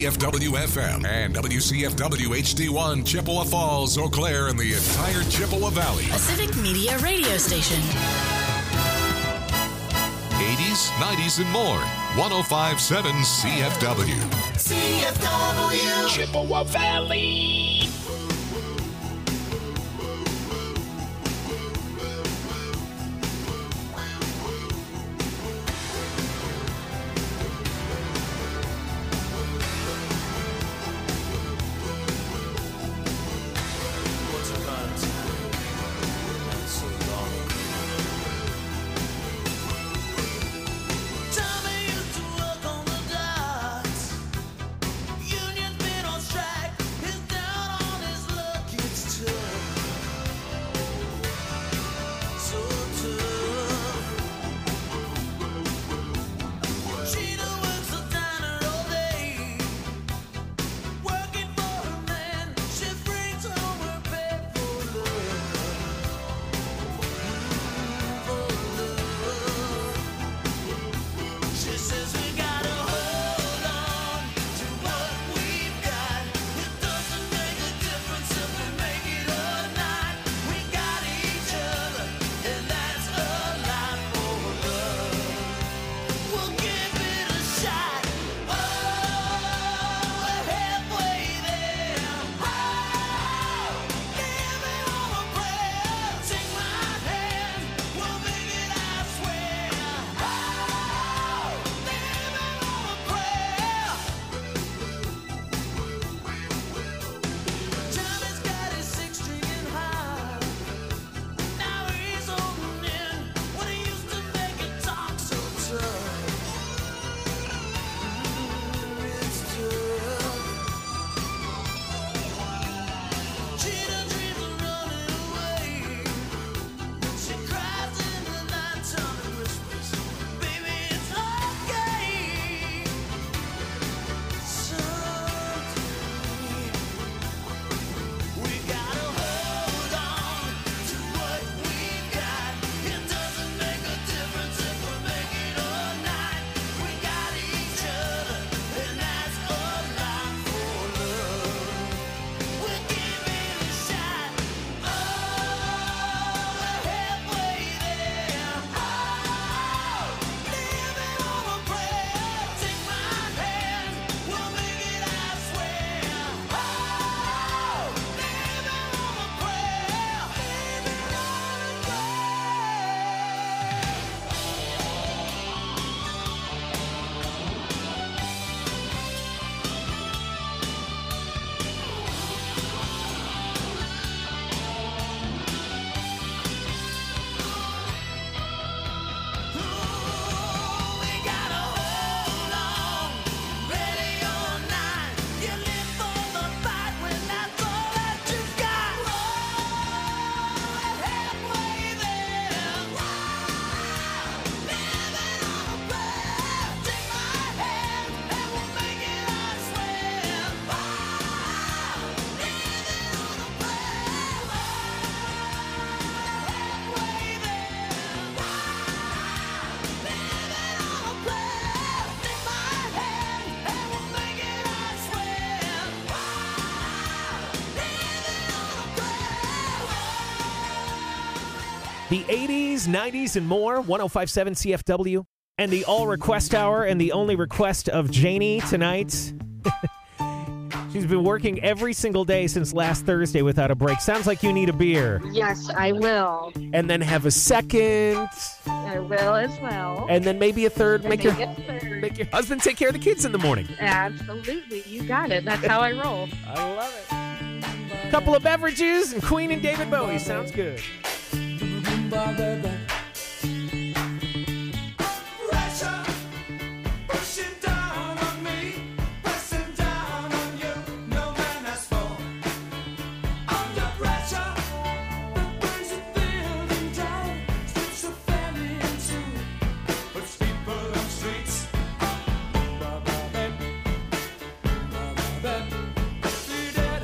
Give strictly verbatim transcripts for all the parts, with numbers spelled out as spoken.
F W F M and W C F W H D one, Chippewa Falls, Eau Claire, and the entire Chippewa Valley. A Civic Media radio station. eighties, nineties, and more. one oh five point seven C F W. C F W. Chippewa Valley. The eighties, nineties, and more, one oh five point seven C F W, and the all-request hour, and the only request of Janie tonight. She's been working every single day since last Thursday without a break. Sounds like you need a beer. Yes, I will. And then have a second. I will as well. And then maybe a third. Make your, third. make your husband take care of the kids in the morning. Absolutely. You got it. That's how I roll. I love it. Couple of beverages and Queen and David Bowie. Sounds good.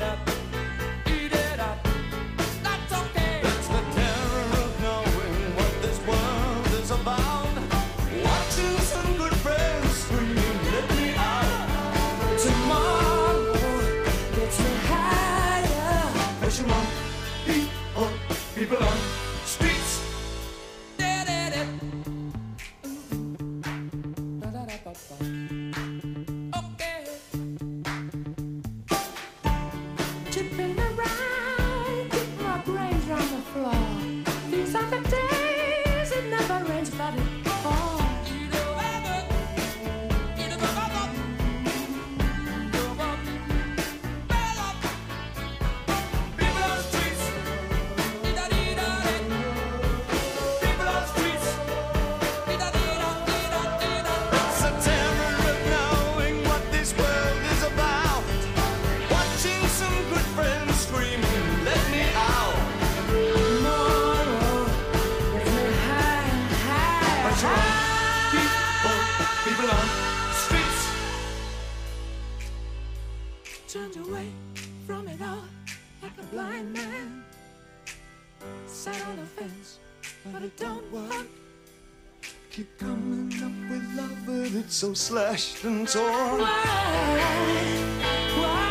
That's the terror of knowing what turned away from it all like a blind man. Sat on a fence, but it don't work. Keep coming up with love, but it's so slashed and torn. Why? Why?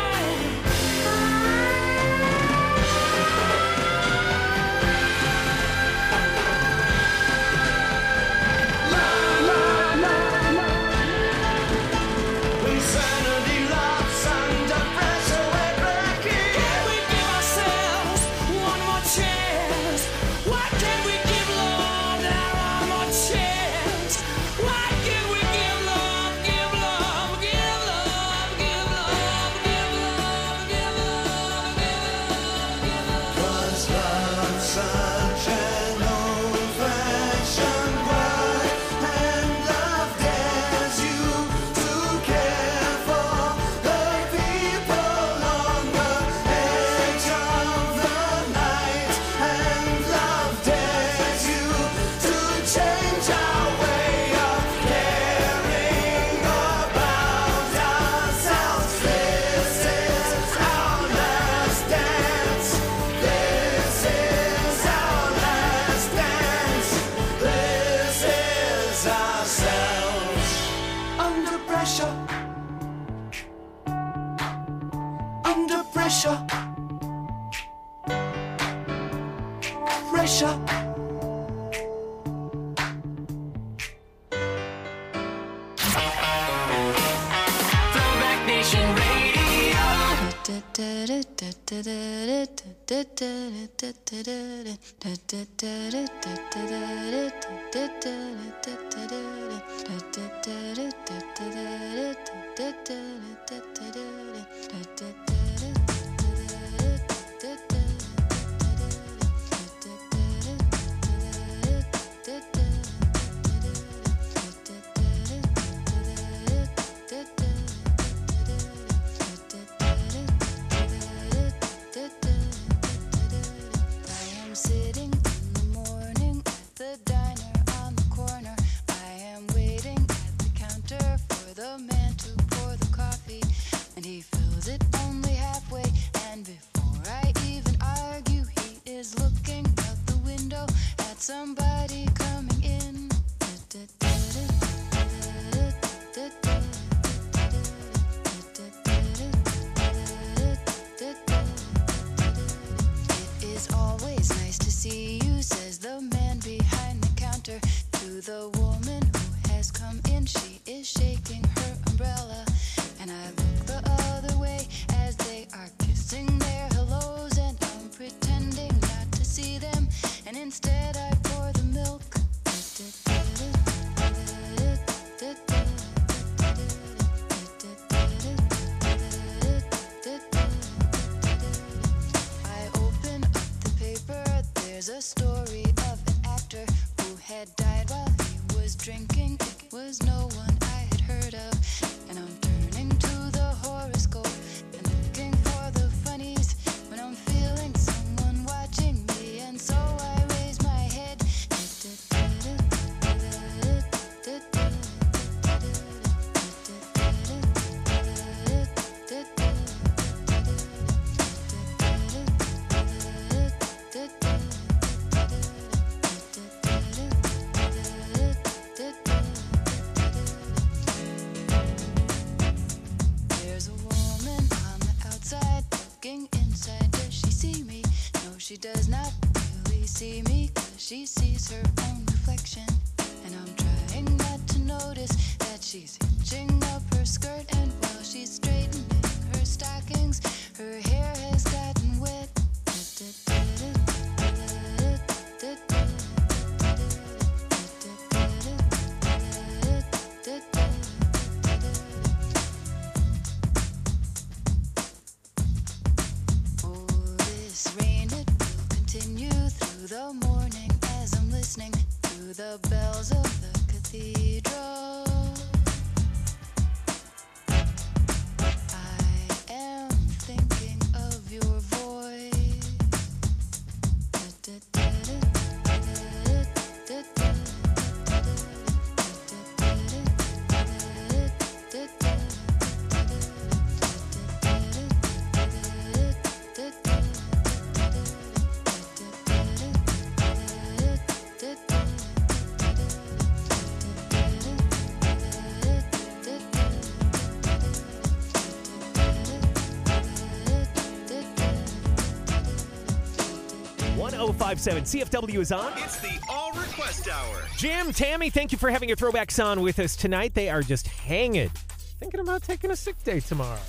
oh five seven C F W is on. It's the All Request Hour. Jim, Tammy, thank you for having your throwbacks on with us tonight. They are just hanging. Thinking about taking a sick day tomorrow.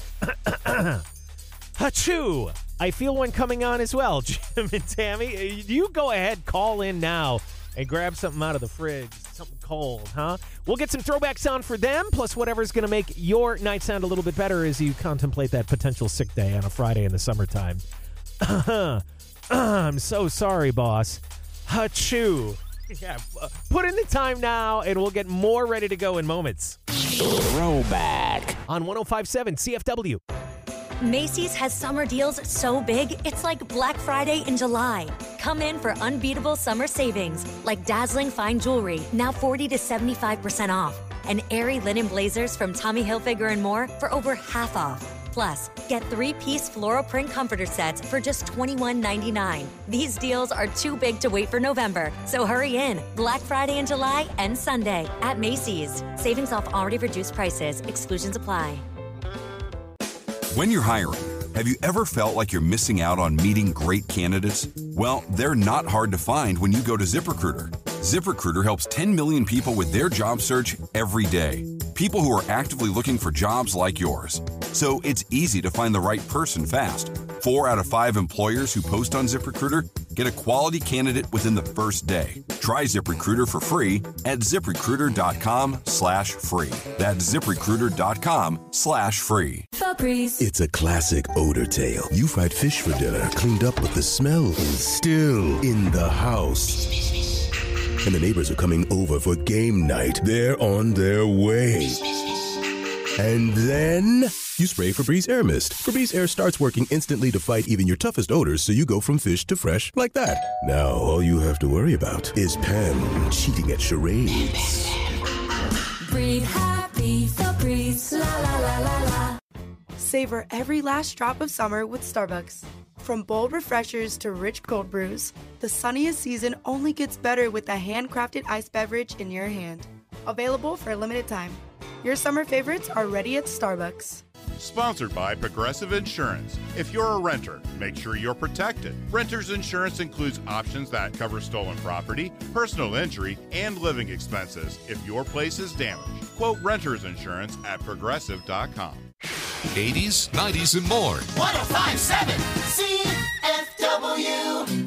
Achoo! I feel one coming on as well, Jim and Tammy. You go ahead, call in now, and grab something out of the fridge. Something cold, huh? We'll get some throwbacks on for them, plus whatever's going to make your night sound a little bit better as you contemplate that potential sick day on a Friday in the summertime. I'm so sorry, boss. Achoo! Yeah, put in the time now, and we'll get more ready to go in moments. Throwback. On one oh five seven C F W. Macy's has summer deals so big, it's like Black Friday in July. Come in for unbeatable summer savings, like dazzling fine jewelry, now forty to seventy-five percent off, and airy linen blazers from Tommy Hilfiger and more for over half off. Plus, get three-piece floral print comforter sets for just twenty-one ninety-nine. These deals are too big to wait for November, so hurry in. Black Friday in July and Sunday at Macy's. Savings off already reduced prices. Exclusions apply. When you're hiring, have you ever felt like you're missing out on meeting great candidates? Well, they're not hard to find when you go to ZipRecruiter. ZipRecruiter helps ten million people with their job search every day. People who are actively looking for jobs like yours. So it's easy to find the right person fast. Four out of five employers who post on ZipRecruiter get a quality candidate within the first day. Try ZipRecruiter for free at ZipRecruiter.com slash free. That's ZipRecruiter.com slash free. Febreze. It's a classic odor tale. You fried fish for dinner, cleaned up, but the smell is still in the house. And the neighbors are coming over for game night. They're on their way. And then you spray Febreze Air Mist. Febreze Air starts working instantly to fight even your toughest odors, so you go from fish to fresh like that. Now all you have to worry about is Pam cheating at charades. Breathe happy, Febreze, la la la la la. Savor every last drop of summer with Starbucks. From bold refreshers to rich cold brews, the sunniest season only gets better with a handcrafted iced beverage in your hand. Available for a limited time. Your summer favorites are ready at Starbucks. Sponsored by Progressive Insurance. If you're a renter, make sure you're protected. Renter's insurance includes options that cover stolen property, personal injury, and living expenses if your place is damaged. Quote renter's insurance at progressive dot com. eighties, nineties, and more. one oh five point seven C F W.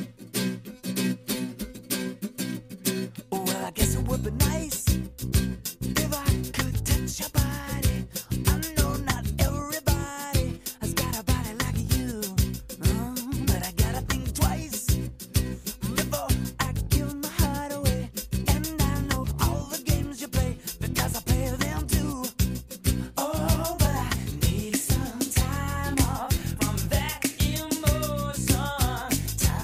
Well, I guess it would be nice if I could touch your body. I know not everybody has got a body like you, um, but I gotta think twice before I give my heart away. And I know all the games you play because I play them too. Oh, but I need some time off from that emotion.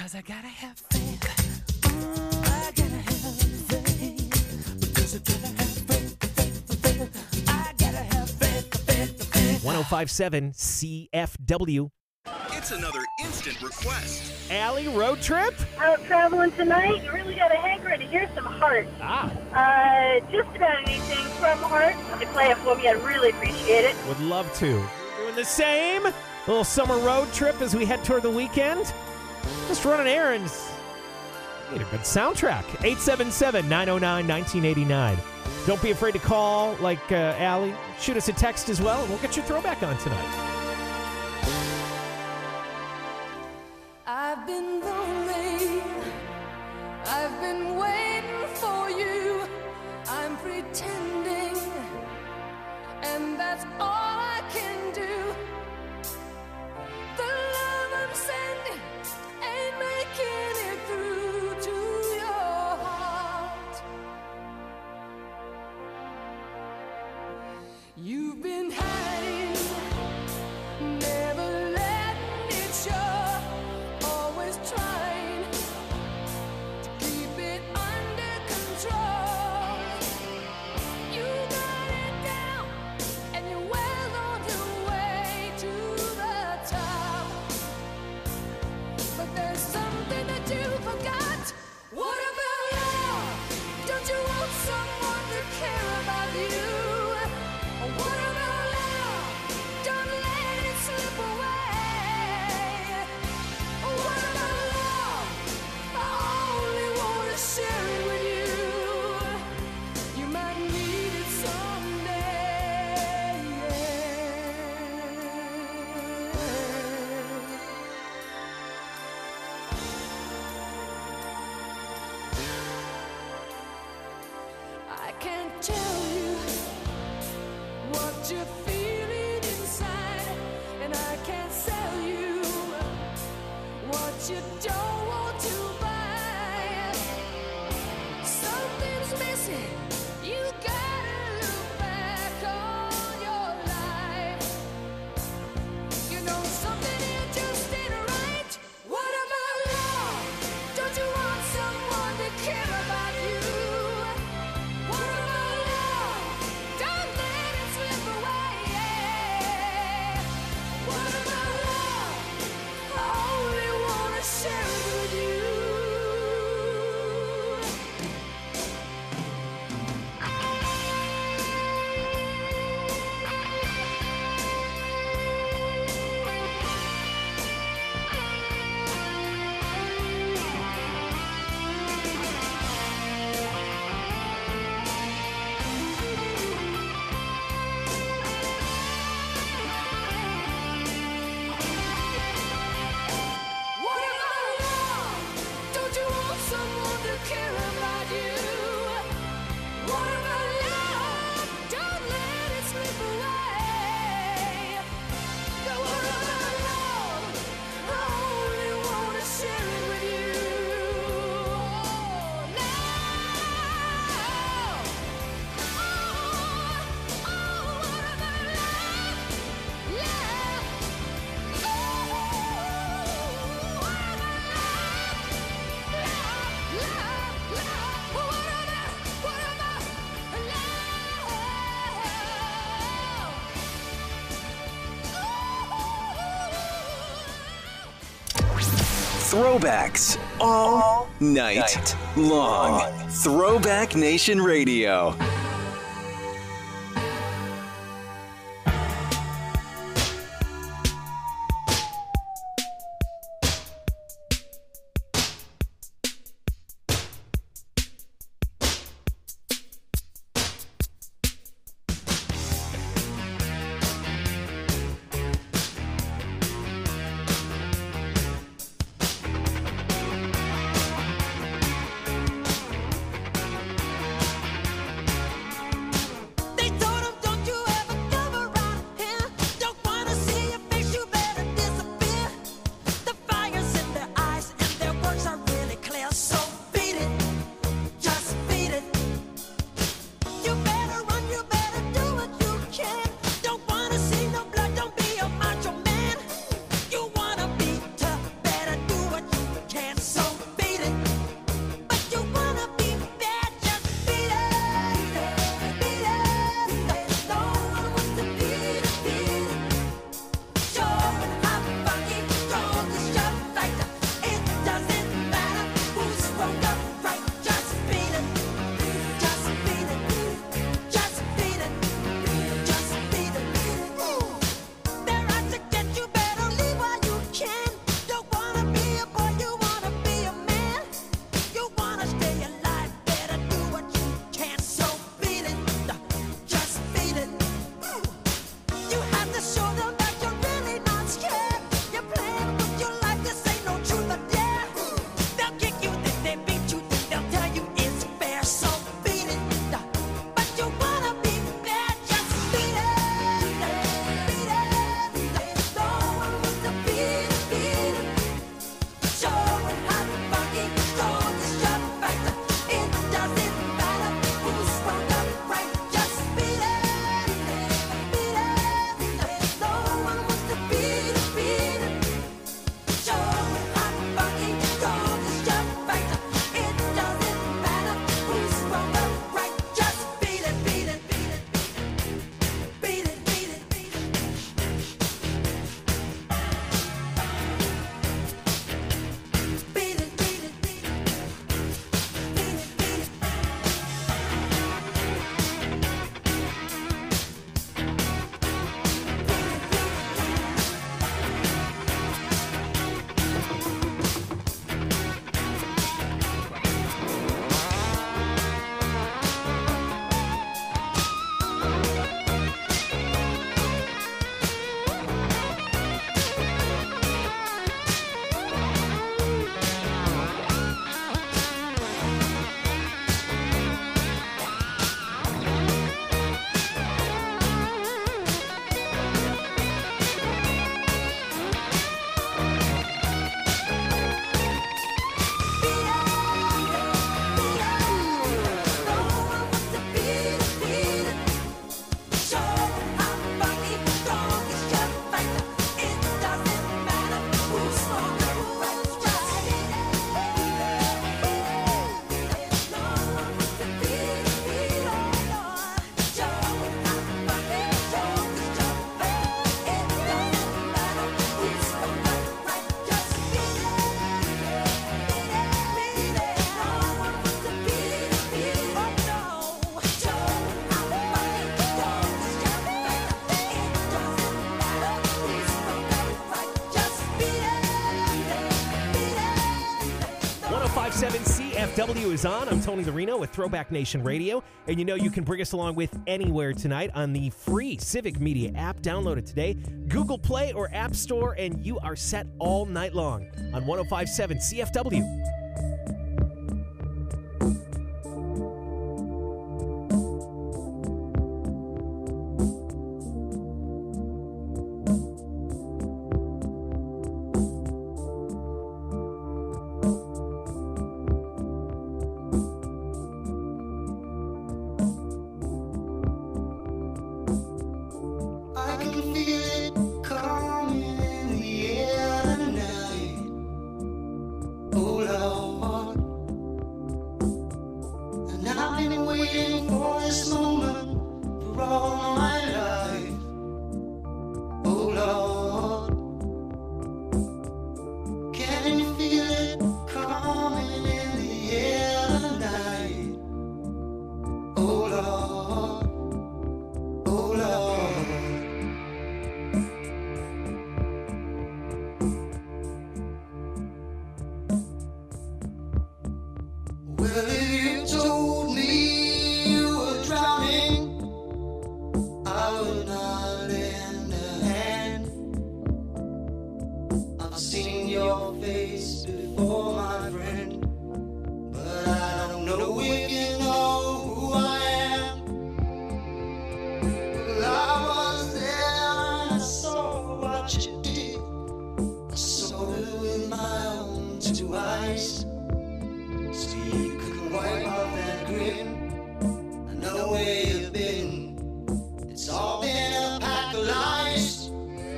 'cause I gotta have faith. Mm, I gotta have faith, because I gotta have faith, faith, faith. I gotta have faith, faith, faith. one oh five point seven C F W. It's another instant request. Allie, road trip? Out traveling tonight, you really got a hankering to hear some Heart. Ah. Uh, just about anything from Heart. If you play it for me, I'd really appreciate it. Would love to. Doing the same. Little summer road trip as we head toward the weekend. Just running errands. Need a good soundtrack. eight seven seven, nine oh nine, nineteen eighty-nine. Don't be afraid to call like uh, Allie. Shoot us a text as well, and we'll get your throwback on tonight. I've been lonely. I've been waiting for you. I'm pretending, and that's all I can do. The love I'm sending ain't making it through to your heart. You've been hiding, never letting it show, always trying to keep it under control. You got it down, and you're well on your way to the top. But there's something that you forgot. What about love? Don't you want someone to care about you? What about love? Don't let it slip away. What about love? I only want to share it with you. You might need it someday. I can't tell you what you're feeling inside, and I can't sell you what you don't want to buy. Something's missing. You gotta look back on your life. You know something here just ain't right. What about love? Don't you want someone to care about you? What about love? Don't let it slip away. What about love? I only wanna share it with you. What about love? Don't you want someone to care about you? What about love? Don't let it slip away. But what about love? I only want to share it with you. Oh, now. Oh, oh, what about love? Love. Throwbacks all night long. Throwback Nation Radio. seven C F W is on. I'm Tony Larino with Throwback Nation Radio. And you know you can bring us along with anywhere tonight on the free Civic Media app. Download it today. Google Play or App Store, and you are set all night long on one oh five point seven C F W. I can feel it coming in the air tonight. Oh Lord, and I've been waiting for this moment for all my life. Oh Lord, can you feel it coming in the air tonight? Oh Lord, oh Lord. Well, if you told me you were drowning, I would not lend a hand. I've seen your face before, my friend, but I don't know if you know who I am. Well, I was there and I saw what you did. I saw it with my own two eyes. So you couldn't wipe off that grin. I know where you've been. It's all been a pack of lies.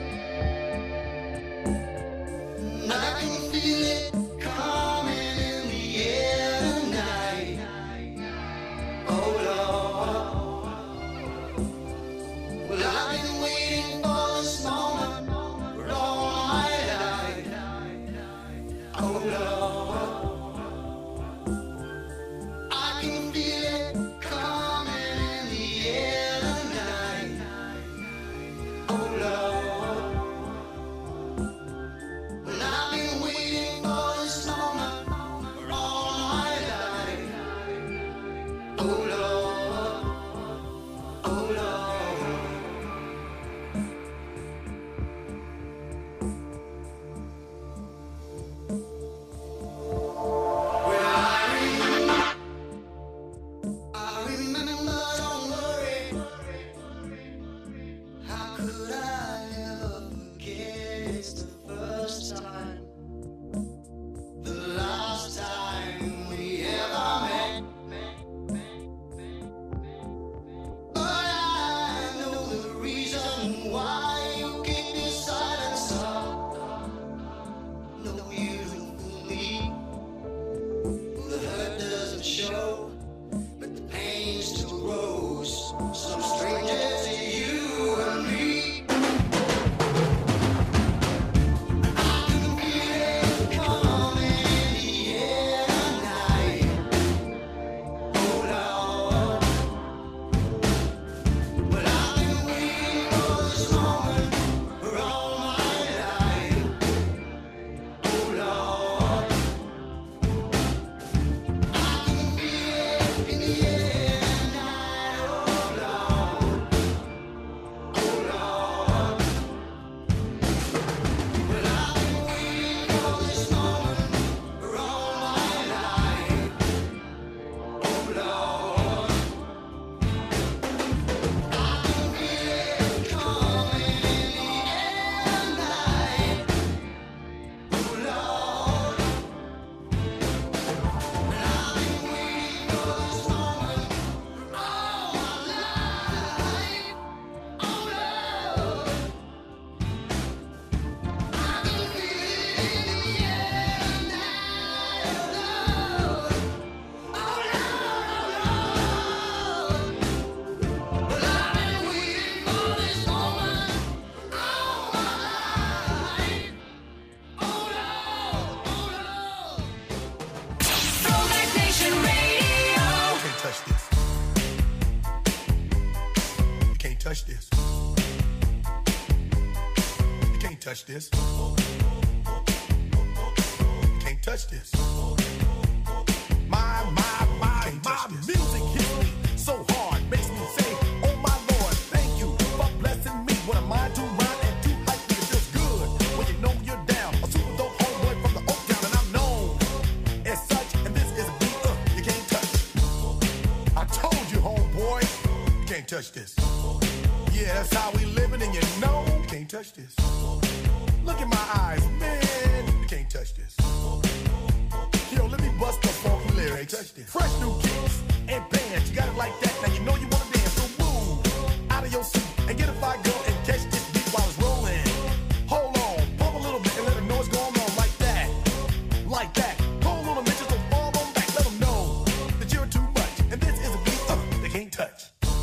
And I can feel it coming in the air tonight. Oh Lord. Well, I've been waiting for this moment for all my life. Oh Lord. I can feel it coming in the air tonight. Oh Lord, well I've been waiting for this moment for all my life. Oh Lord, oh Lord. Well, I remember. I remember, don't worry. How could I ever forget? It's the first time, the last time we ever met. But I know the reason why you keep your silence up. No, you don't fool me. The hurt doesn't show, but the pain still grows. Some stranger to you and me. I can feel it coming in the air tonight. Oh Lord, but I've been waiting for this moment for all my life. Oh Lord. I can feel it in the air tonight, oh Lord, oh Lord. Well, I've been waiting for this moment for all my life, oh Lord. I can feel it coming in the air tonight, oh Lord. And I've been waiting for this moment for all my life. Oh Lord, I can feel it in the air tonight. Oh Lord, oh Lord. Well, I've been waiting for this moment all my life. Oh Lord, oh Lord. Throwback Nation Radio. You can't touch this. You can't touch this. You can't touch this. You can't touch this. can't touch this. Yeah, that's how we living, and you know you can't touch this. Look in my eyes, man, you can't touch this. Yo, let me bust the funky lyrics. Touch this. Fresh new kicks and bands, you got it like that. Now you know you wanna dance, so move out of your seat and get a fire girl and catch this beat while it's rolling. Hold on, pump a little bit and let them know what's going on like that, like that. Hold on a minute, just don't fall on back. Let them know that you're too much, and this is a beat uh, they can't touch.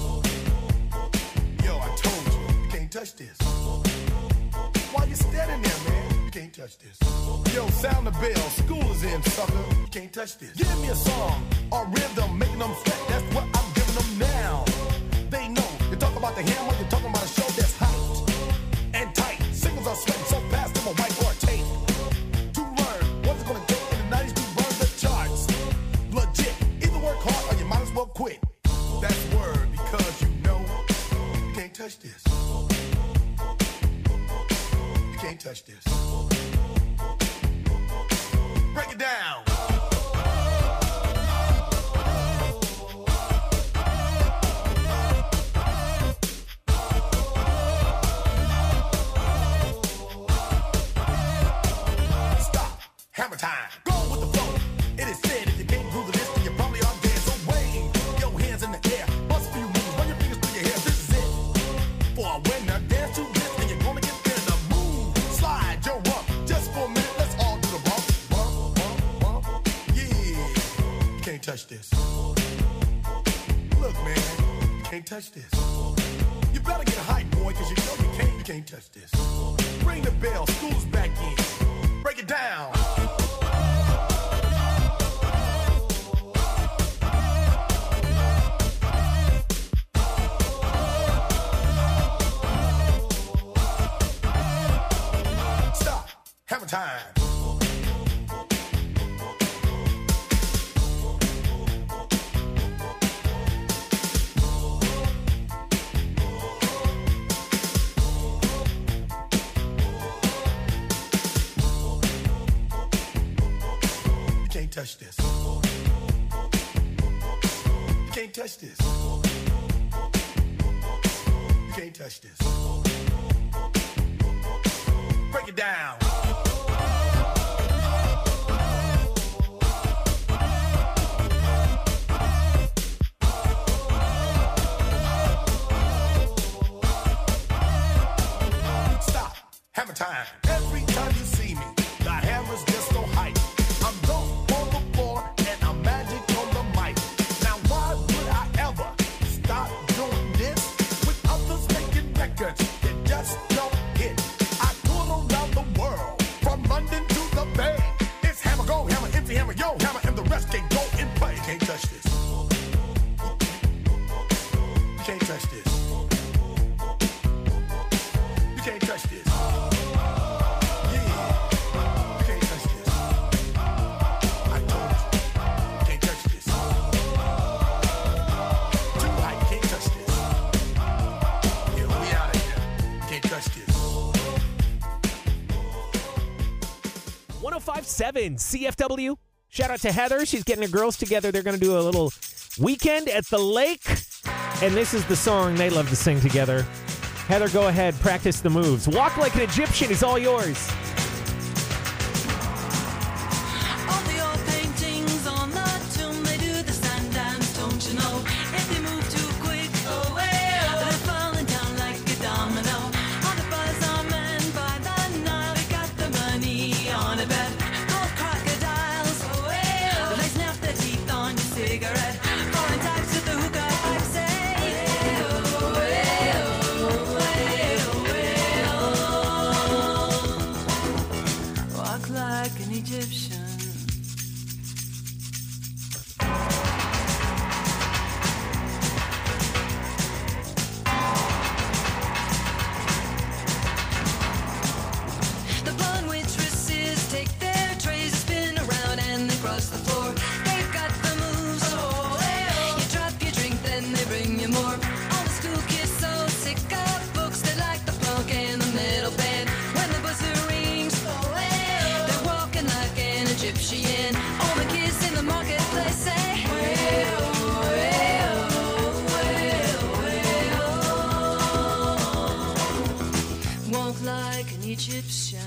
Yo, I told you, you can't touch this. Why you standing there, man? You can't touch this. Yo, sound the bell, school is in, sucker. You can't touch this. Give me a song or rhythm, making them sweat. That's what I'm giving them now. They know. You talk about the hammer, you're talking about a show that's hyped and tight. Singles are sweating so fast, them a whiteboard tape. To learn what's it gonna take in the nineties to burn the charts. Legit. Either work hard or you might as well quit. That's word because you know you can't touch this. You can't touch this. Break it down. Stop. Hammer time. Go with the flow. It is said if you can't groove the list, then you probably are dead. So wave your hands in the air. Bust a few moves. Run your fingers through your hair. This is it. For a winner, dance to this, and you're gonna get there. The move. Slide your rump. Just for a minute, let's all do the bump. Bump, bump, bump. Yeah. You can't touch this. Look, man. You can't touch this. You better get hype, boy, because you know you can't, you can't touch this. Ring the bell. School's back in. Break it down. Stop. Hammer time. You can't touch this. You can't touch this. You can't touch this. Break it down. Stop. Hammer time. Every time you see me, the hammer's just so hype. I'm dope on the floor and I'm magic on the mic. Now why would I ever stop doing this with others making records that just don't hit? I tour around the world, from London to the Bay. It's hammer, go hammer, empty hammer, yo hammer, and the rest can go and play. You can't touch this. You can't touch this. You can't touch this. Yeah. You can't touch this. I told you. You can't touch this. Too high, you can't touch this. Yeah, we out of here. You can't touch this. one oh five point seven C F W. Shout out to Heather. She's getting her girls together. They're going to do a little weekend at the lake. And this is the song they love to sing together. Heather, go ahead. Practice the moves. Walk like an Egyptian is all yours. All the old paintings on the tomb, they do the sun dance, don't you know? If they move too quick, oh well, they're falling down like a domino. All the buzz are men by the Nile, they got the money on a bet. Gold crocodiles, oh well, they snap their teeth on your cigarette. Foreign types with the hookah pipe say, oh well, oh well. Walk like an Egyptian. The blonde waitresses take their trays, spin around and they cross the floor. They've got the moves, oh well. You drop your drink, then they bring you more. All the school kids so sick of books, they like the punk and the metal band. When the buzzer rings, oh well, they're walking like an Egyptian. All the kids in the marketplace say, well, well, well, well. Egyptian.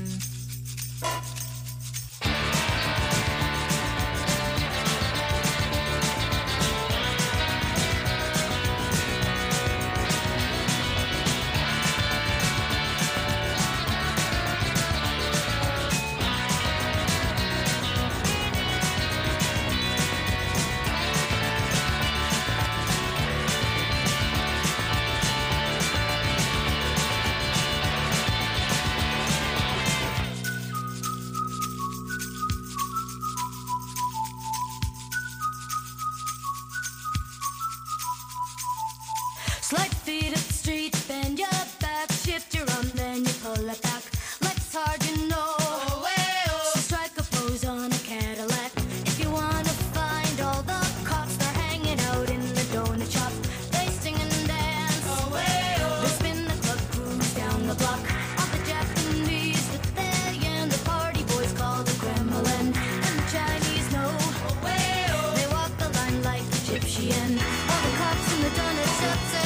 Slide feet up the street, bend your back, shift your arm, then you pull it back. Legs hard, you know. So strike a pose on a Cadillac. If you wanna find all the cops, they're hanging out in the donut shop. They sing and dance. They spin the club, cruise down the block. All the Japanese that they and the party boys call the Kremlin. And the Chinese know. They walk the line like Egyptian. All the cops in the donut shop say.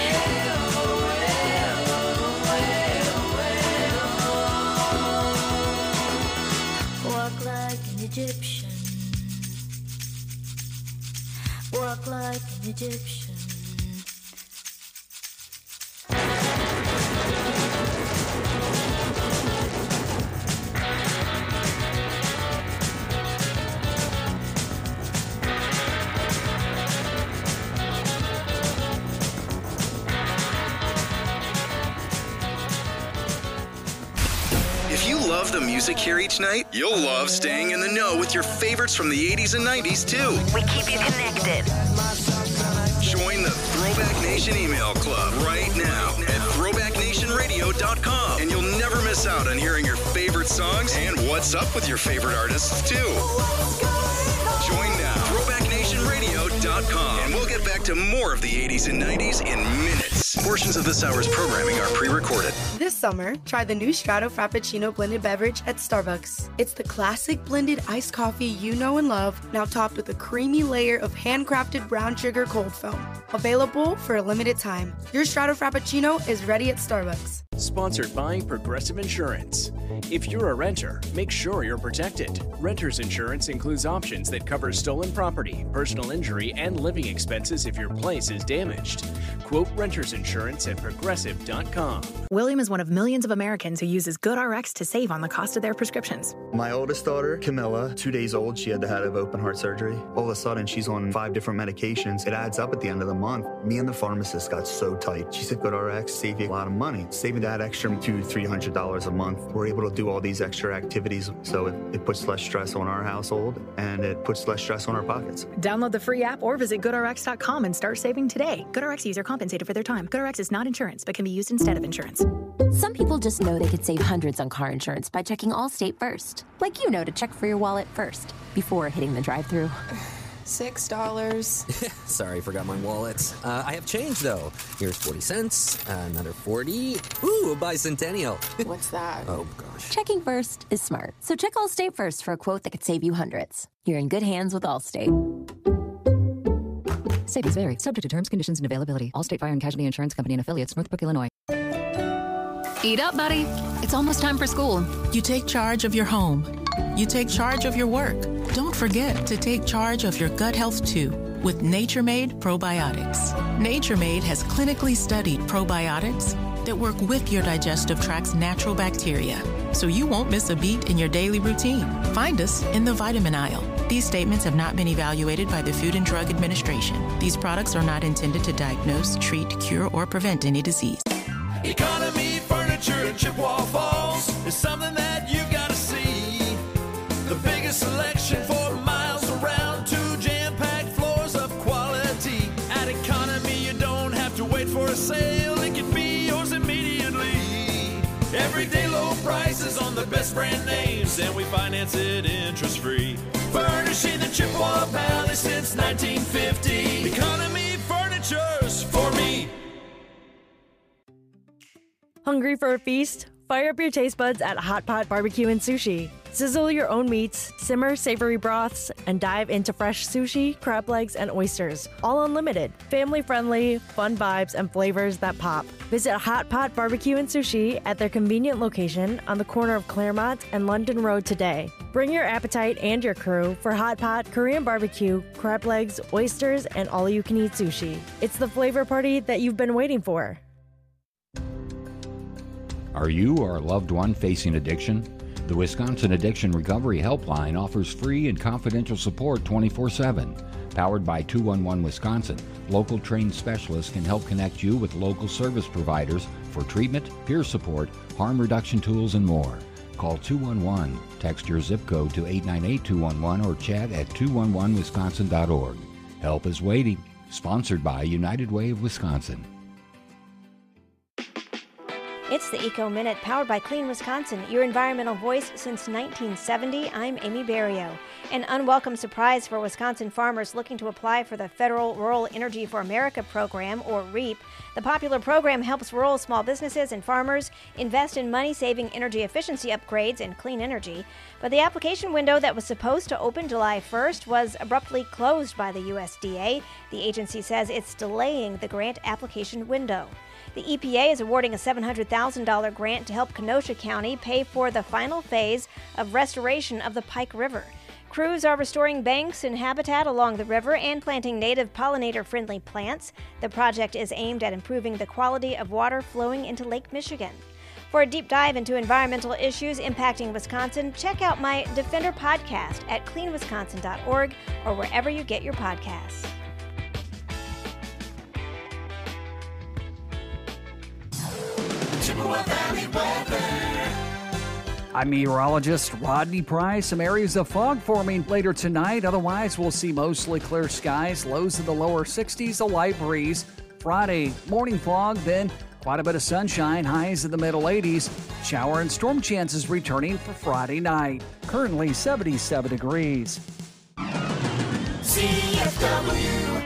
Walk like an Egyptian. Walk like an Egyptian. If you love the music here each night, you'll love staying in the know with your favorites from the eighties and nineties, too. We keep you connected. Join the Throwback Nation email club right now at throwback nation radio dot com, and you'll never miss out on hearing your favorite songs and what's up with your favorite artists, too. Join now, throwback nation radio dot com, and we'll get back to more of the eighties and nineties in minutes. Portions of this hour's programming are pre-recorded. This summer, try the new Strato Frappuccino blended beverage at Starbucks. It's the classic blended iced coffee you know and love, now topped with a creamy layer of handcrafted brown sugar cold foam. Available for a limited time. Your Strato Frappuccino is ready at Starbucks. Sponsored by Progressive Insurance. If you're a renter, make sure you're protected. Renter's insurance includes options that cover stolen property, personal injury, and living expenses if your place is damaged. Quote renter's insurance at progressive dot com. William is one of millions of Americans who uses GoodRx to save on the cost of their prescriptions. My oldest daughter, Camilla, two days old, she had to have open heart surgery. All of a sudden, she's on five different medications. It adds up at the end of the month. Me and the pharmacist got so tight. She said, GoodRx save you a lot of money. Saving that extra two, three hundred dollars a month. We're able to do all these extra activities, so it, it puts less stress on our household and it puts less stress on our pockets. Download the free app or visit good R X dot com and start saving today. GoodRx user compensated for their time. GoodRx is not insurance, but can be used instead of insurance. Some people just know they could save hundreds on car insurance by checking Allstate first. Like you know to check for your wallet first, before hitting the drive-thru. Six dollars. Sorry, forgot my wallet. Uh, I have change, though. Here's forty cents, uh, another forty. Ooh, a bicentennial. What's that? Oh, gosh. Checking first is smart. So check Allstate first for a quote that could save you hundreds. You're in good hands with Allstate. Savings vary. Subject to terms, conditions, and availability. Allstate Fire and Casualty Insurance Company and Affiliates, Northbrook, Illinois. Eat up, buddy. It's almost time for school. You take charge of your home. You take charge of your work. Don't forget to take charge of your gut health, too, with Nature Made Probiotics. Nature Made has clinically studied probiotics that work with your digestive tract's natural bacteria, so you won't miss a beat in your daily routine. Find us in the vitamin aisle. These statements have not been evaluated by the Food and Drug Administration. These products are not intended to diagnose, treat, cure, or prevent any disease. Economy Furniture in Chippewa Falls is something that you've got to see. The biggest selection for miles around, two jam-packed floors of quality. At Economy, you don't have to wait for a sale. It can be yours immediately. Everyday low prices on the best brand names, and we finance it interest-free. Furnishing the Chippewa Valley since nineteen fifty. Economy Furniture's for me. Hungry for a feast? Fire up your taste buds at Hot Pot Barbecue and Sushi. Sizzle your own meats, simmer savory broths, and dive into fresh sushi, crab legs, and oysters. All unlimited. Family-friendly, fun vibes, and flavors that pop. Visit Hot Pot Barbecue and Sushi at their convenient location on the corner of Claremont and London Road today. Bring your appetite and your crew for Hot Pot, Korean barbecue, crab legs, oysters, and all-you-can-eat sushi. It's the flavor party that you've been waiting for. Are you or a loved one facing addiction? The Wisconsin Addiction Recovery Helpline offers free and confidential support twenty-four seven. Powered by two one one Wisconsin, local trained specialists can help connect you with local service providers for treatment, peer support, harm reduction tools, and more. Call two one one, text your zip code to eight nine eight two one one, or chat at two one one wisconsin dot org. Help is waiting. Sponsored by United Way of Wisconsin. It's the Eco Minute, powered by Clean Wisconsin, your environmental voice since nineteen seventy. I'm Amy Barrio. An unwelcome surprise for Wisconsin farmers looking to apply for the Federal Rural Energy for America program, or REAP. The popular program helps rural small businesses and farmers invest in money-saving energy efficiency upgrades and clean energy. But the application window that was supposed to open July first was abruptly closed by the U S D A. The agency says it's delaying the grant application window. The E P A is awarding a seven hundred thousand dollars grant to help Kenosha County pay for the final phase of restoration of the Pike River. Crews are restoring banks and habitat along the river and planting native pollinator-friendly plants. The project is aimed at improving the quality of water flowing into Lake Michigan. For a deep dive into environmental issues impacting Wisconsin, check out my Defender podcast at clean wisconsin dot org or wherever you get your podcasts. Chippewa Valley weather. I'm meteorologist Rodney Price. Some areas of fog forming later tonight. Otherwise, we'll see mostly clear skies. Lows in the lower sixties, a light breeze. Friday, morning fog, then quite a bit of sunshine. Highs in the middle eighties. Shower and storm chances returning for Friday night. Currently seventy-seven degrees. C F W.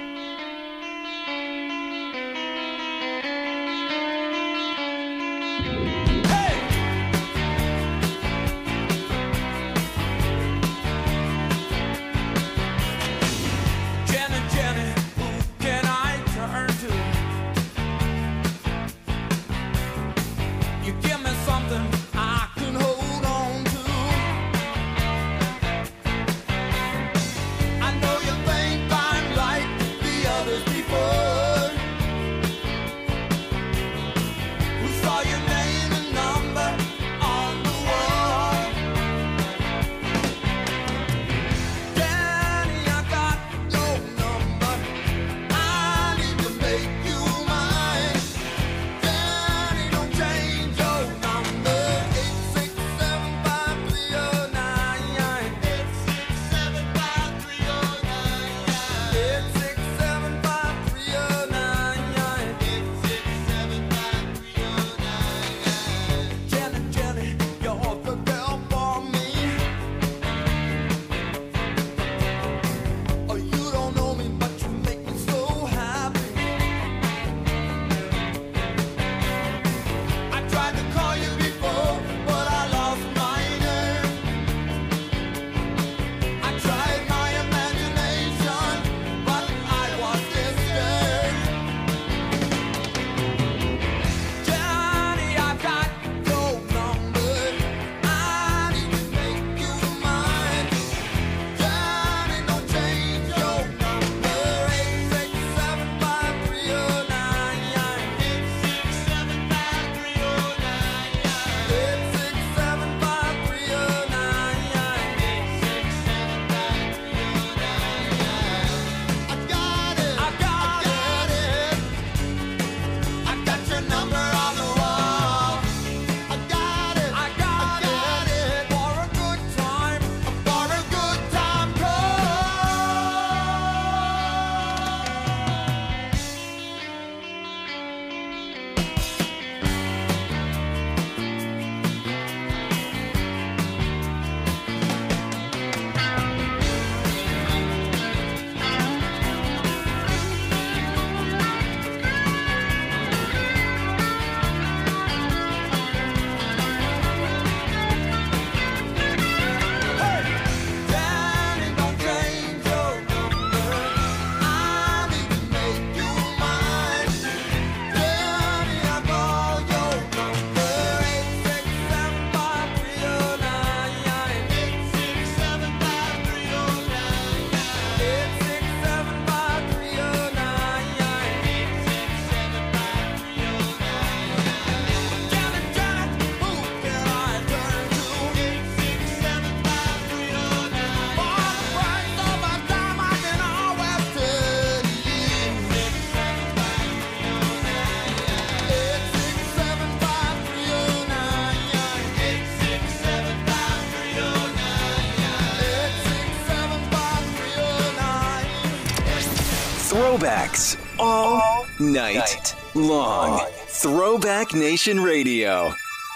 I know you think I'm like Throwbacks all night long. Throwback Nation Radio.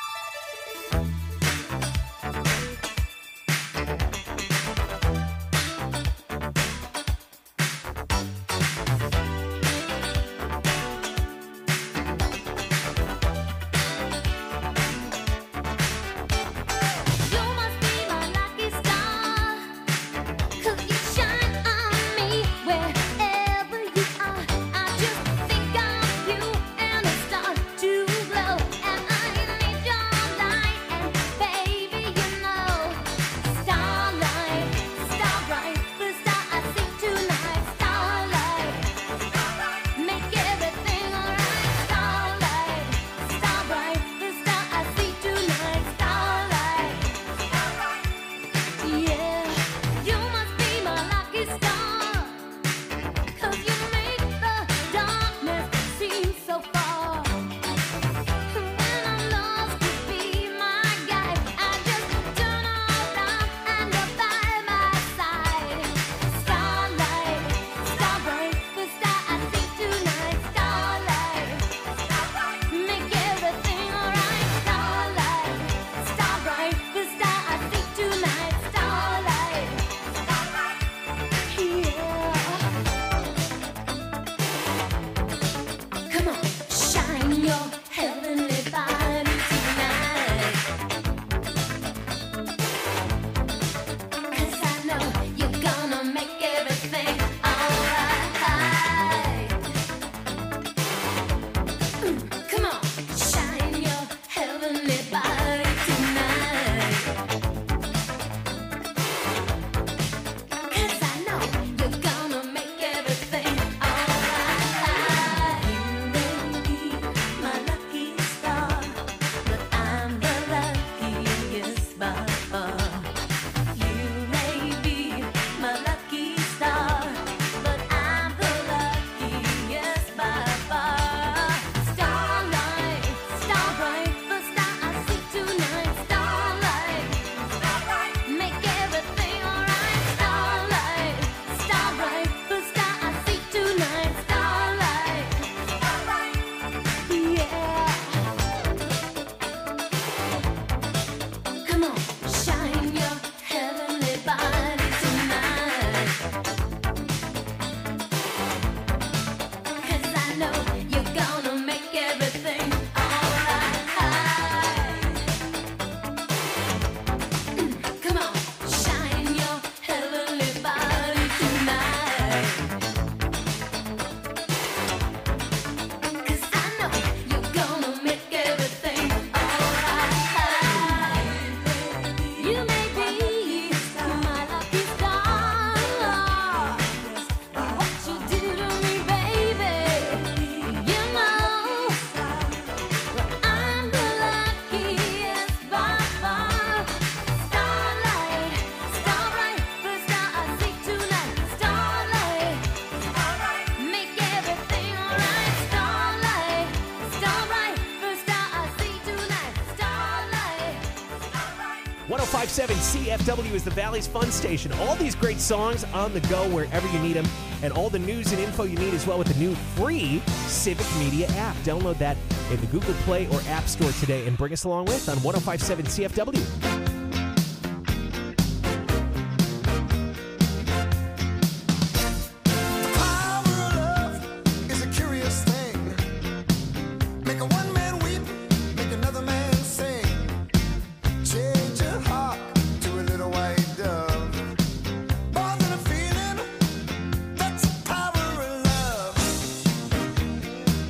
one oh five point seven C F W is the Valley's Fun Station. All these great songs on the go wherever you need them, and all the news and info you need as well with the new free Civic Media app. Download that in the Google Play or App Store today and bring us along with on one oh five point seven C F W.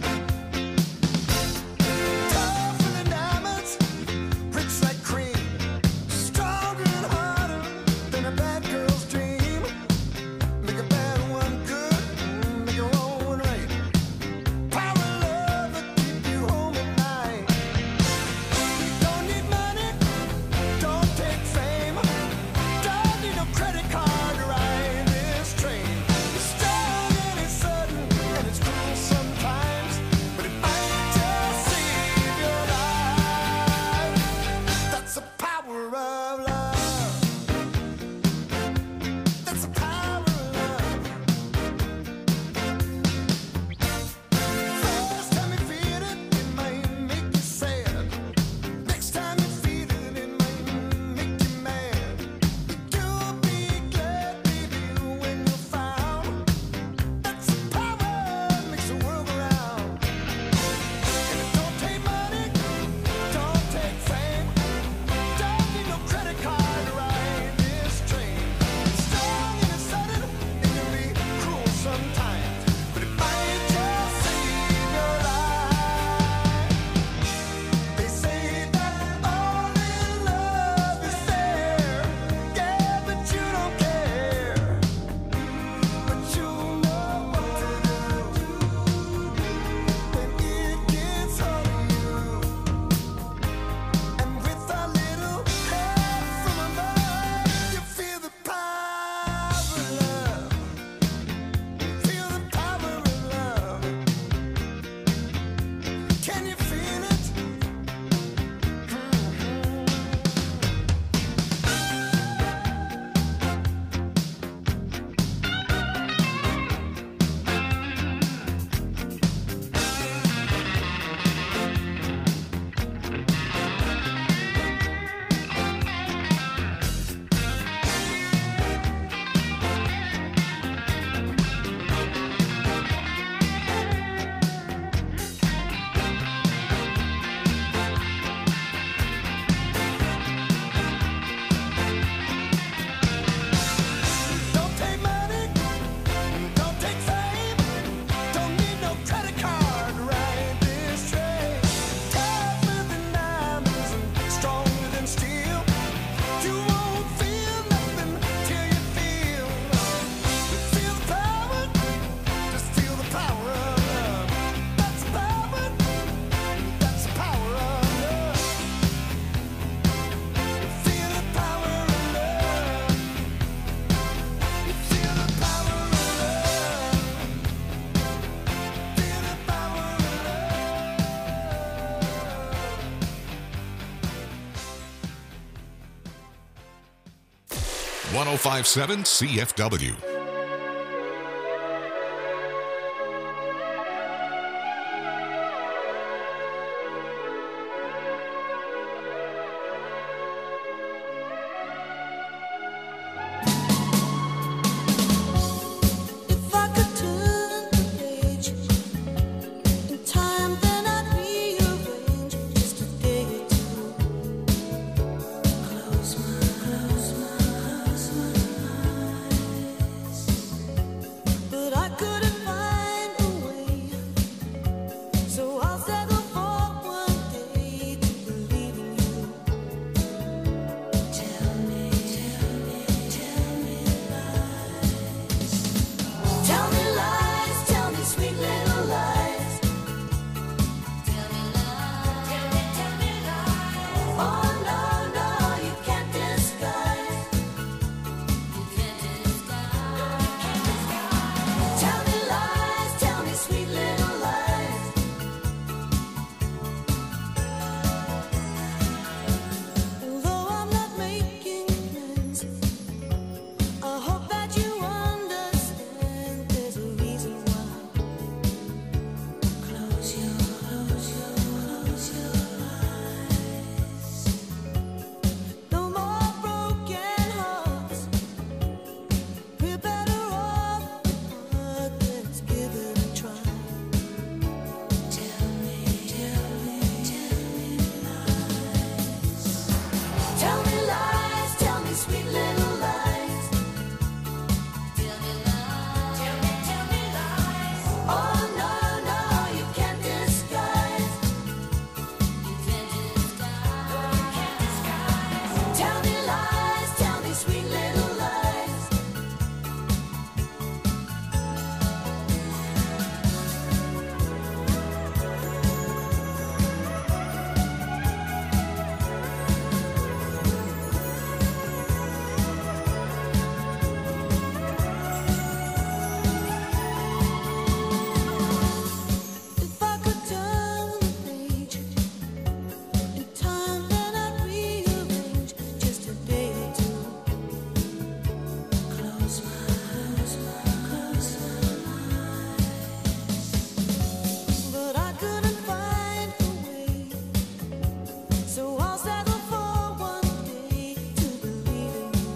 Tougher than diamonds, rich like cream. one oh five point seven C F W. If I could turn the page in time, then I'd rearrange just a day or two. Close my, close my, close my eyes. But I couldn't find a way, so I'll settle for one day to believe in you. Tell me, tell me, tell me lies. Tell me lies, tell me sweet little lies. Tell me lies, tell me, tell me lies. Oh no, no, you can't disguise. You can't disguise. You can't disguise. Tell me lies, tell me sweet little lies. Although I'm not making plans, I hope that you understand there's a reason why. Close your, close your, close your eyes. No more broken hearts. We're better off apart. Let's give it a try. Tell me, tell me, tell me lies. Tell me lies, tell me sweet little lies. Tell me lies, tell me, tell me lies. Oh no, no, you can't disguise. You can't disguise. You can't disguise. Tell me lies, tell me sweet little lies. If I could turn the page in time, then I'd rearrange just a day or two. Close my eyes, close my eyes. But I couldn't find a way, so I'll settle for one day to believe in you.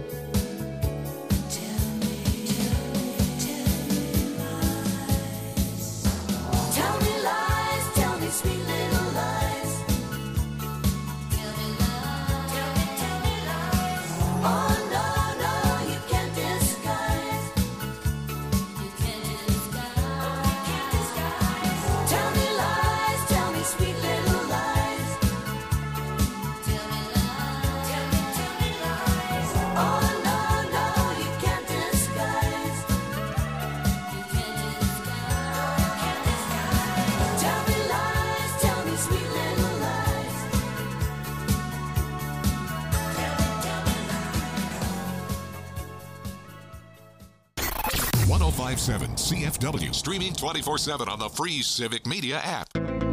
Tell me, tell me, tell me lies. Tell me lies, tell me sweet little lies. Tell me lies, tell me, tell me lies. Oh no, no, you can't disguise. You can't disguise. You can't disguise. Tell me lies, tell me sweet little lies. Tell me lies, tell me, tell me lies. Oh no, no, you can't disguise. You can't disguise. You can't disguise. Tell me lies, tell me sweet little lies. one oh five point seven C F W, streaming twenty-four seven on the free Civic Media app.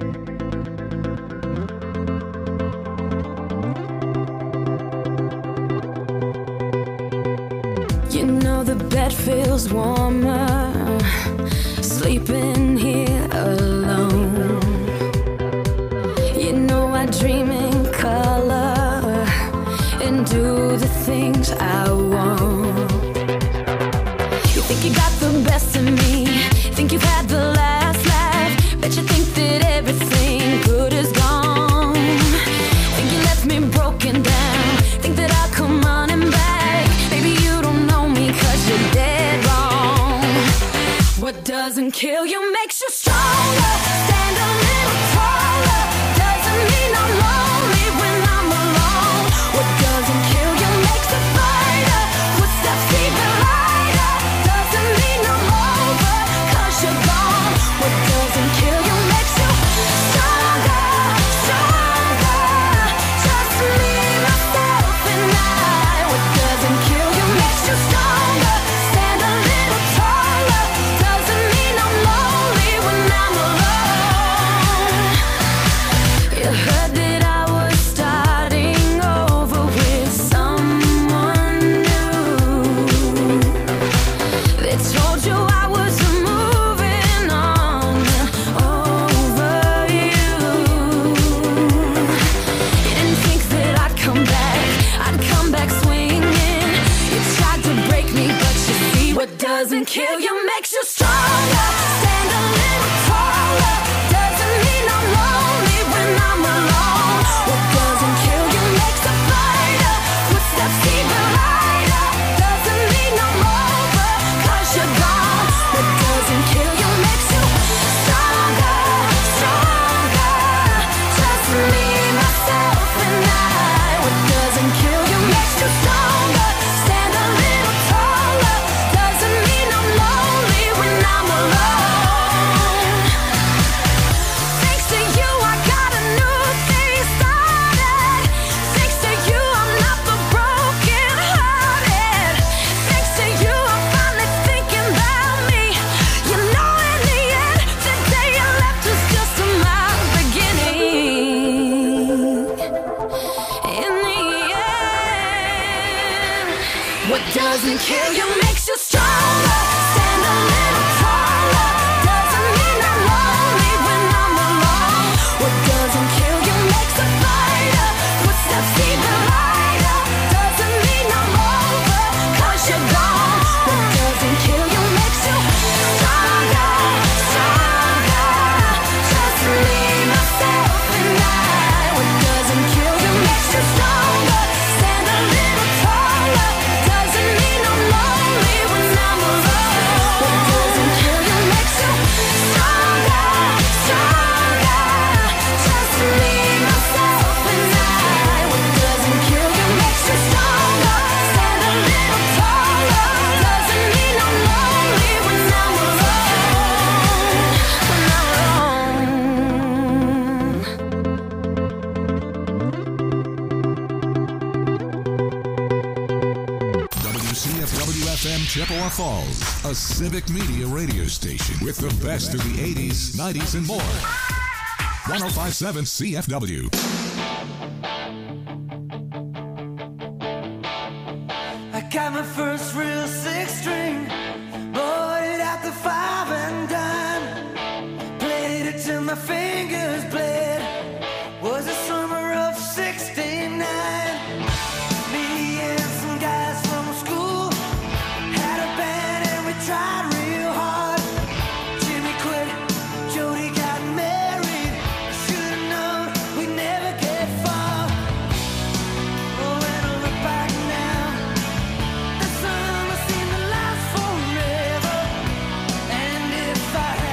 You know the bed feels warmer, sleeping here alone. You know I dream in color and do the things I want. You think you got the best of me, think you've had the last laugh, bet you think that everything good is gone. Think you left me broken down, think that I'll come running back. Baby, you don't know me 'cause you're dead wrong. What doesn't kill you makes you stronger. Stand a little taller. Doesn't mean I'm lonely when I'm alone. What doesn't kill you makes a fighter. Footsteps even lighter. Doesn't mean I'm over 'cause you're gone. What doesn't kill you makes you stronger, stronger. Just me, myself, and I. What doesn't kill you makes you stronger. Stand a little taller. Doesn't mean I'm lonely when I'm alone. doesn't kill you makes you stronger. Stand a little taller. Doesn't mean I'm lonely when I'm alone. What doesn't kill you makes a fighter. Footsteps even lighter. Doesn't mean I'm over, cause you're gone. What doesn't kill you makes you stronger, stronger. Just me, myself, and I. What doesn't kill you makes you stronger. Stand a little taller. Doesn't mean I'm lonely when I'm alone. Thanks to you, I got a new thing started. Thanks to you, I'm not the broken hearted. Thanks to you, I'm finally thinking about me. You know, in the end, the day you left was just my beginning. In the end, what doesn't kill you makes you stronger. Stand a little taller. Doesn't mean I'm lonely when I'm alone. What doesn't kill you makes a fighter. Footsteps even lighter. Doesn't mean I'm over, cause you're gone. What doesn't kill you makes you stronger, stronger. Just me, myself, and I. What doesn't kill you makes you stronger. Stand a little taller. Doesn't mean I'm lonely when I'm alone. What doesn't kill you makes you stronger, stronger. Just me, myself, and I. What doesn't kill you makes you stronger. Stand a little taller. Doesn't mean I'm lonely when I'm alone. When I'm W C F W F M Chippewa Falls, a civic media radio station with the best of the eighties, nineties, and more. one oh five point seven C F W. I got my first real six string, bought it at the five and dime, played it till my fingers bled.